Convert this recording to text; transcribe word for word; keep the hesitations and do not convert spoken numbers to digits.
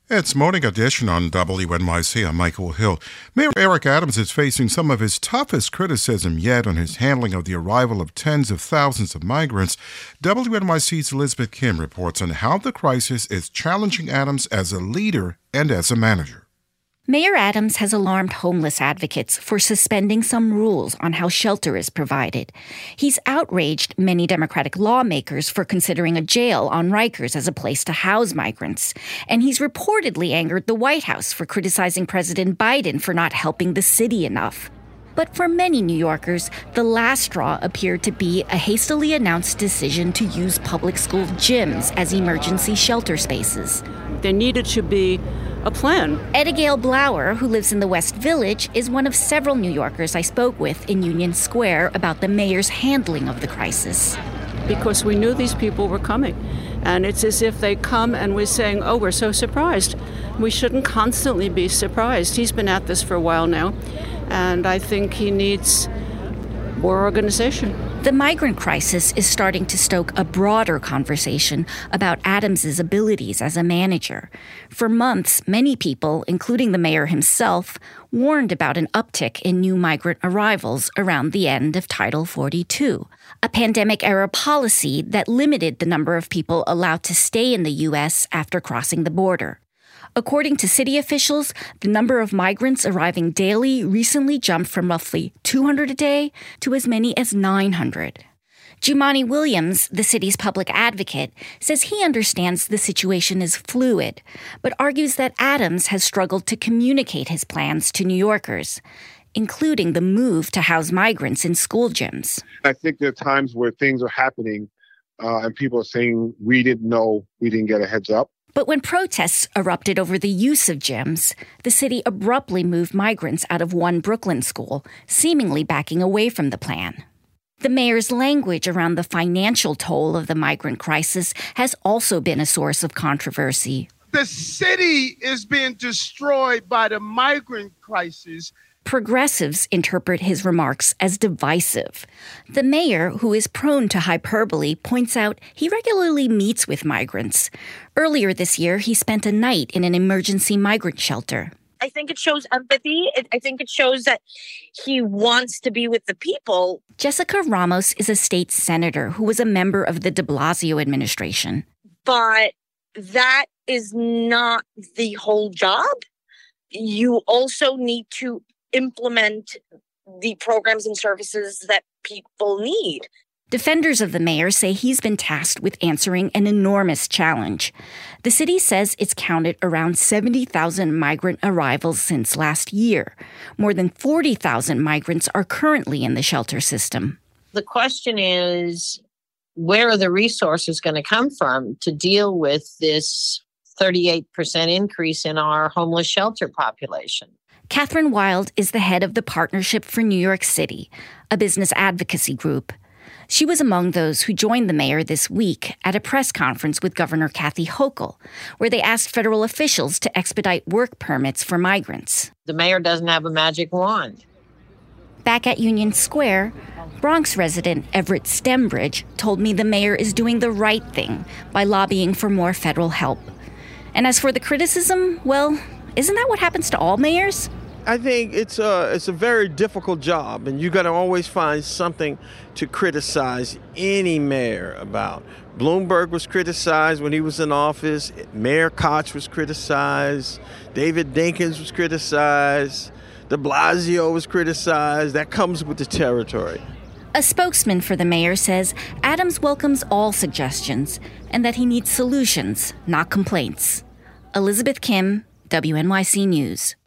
It's Morning Edition on W N Y C. I'm Michael Hill. Mayor Eric Adams is facing some of his toughest criticism yet on his handling of the arrival of tens of thousands of migrants. W N Y C's Elizabeth Kim reports on how the crisis is challenging Adams as a leader and as a manager. Mayor Adams has alarmed homeless advocates for suspending some rules on how shelter is provided. He's outraged many Democratic lawmakers for considering a jail on Rikers as a place to house migrants. And he's reportedly angered the White House for criticizing President Biden for not helping the city enough. But for many New Yorkers, the last straw appeared to be a hastily announced decision to use public school gyms as emergency shelter spaces. There needed to be a plan. Edda Blower, who lives in the West Village, is one of several New Yorkers I spoke with in Union Square about the mayor's handling of the crisis. Because we knew these people were coming. And it's as if they come and we're saying, oh, we're so surprised. We shouldn't constantly be surprised. He's been at this for a while now. And I think he needs more organization. The migrant crisis is starting to stoke a broader conversation about Adams's abilities as a manager. For months, many people, including the mayor himself, warned about an uptick in new migrant arrivals around the end of Title forty-two, a pandemic-era policy that limited the number of people allowed to stay in the U S after crossing the border. According to city officials, the number of migrants arriving daily recently jumped from roughly two hundred a day to as many as nine hundred. Jumaane Williams, the city's public advocate, says he understands the situation is fluid, but argues that Adams has struggled to communicate his plans to New Yorkers, including the move to house migrants in school gyms. I think there are times where things are happening uh, and people are saying, we didn't know, we didn't get a heads up. But when protests erupted over the use of gyms, the city abruptly moved migrants out of one Brooklyn school, seemingly backing away from the plan. The mayor's language around the financial toll of the migrant crisis has also been a source of controversy. The city is being destroyed by the migrant crisis. Progressives interpret his remarks as divisive. The mayor, who is prone to hyperbole, points out he regularly meets with migrants. Earlier this year, he spent a night in an emergency migrant shelter. I think it shows empathy. I think it shows that he wants to be with the people. Jessica Ramos is a state senator who was a member of the de Blasio administration. But that is not the whole job. You also need to implement the programs and services that people need. Defenders of the mayor say he's been tasked with answering an enormous challenge. The city says it's counted around seventy thousand migrant arrivals since last year. More than forty thousand migrants are currently in the shelter system. The question is, where are the resources going to come from to deal with this thirty-eight percent increase in our homeless shelter population? Catherine Wild is the head of the Partnership for New York City, a business advocacy group. She was among those who joined the mayor this week at a press conference with Governor Kathy Hochul, where they asked federal officials to expedite work permits for migrants. The mayor doesn't have a magic wand. Back at Union Square, Bronx resident Everett Stembridge told me the mayor is doing the right thing by lobbying for more federal help. And as for the criticism, well, isn't that what happens to all mayors? I think it's a, it's a very difficult job, and you got to always find something to criticize any mayor about. Bloomberg was criticized when he was in office. Mayor Koch was criticized. David Dinkins was criticized. De Blasio was criticized. That comes with the territory. A spokesman for the mayor says Adams welcomes all suggestions and that he needs solutions, not complaints. Elizabeth Kim, W N Y C News.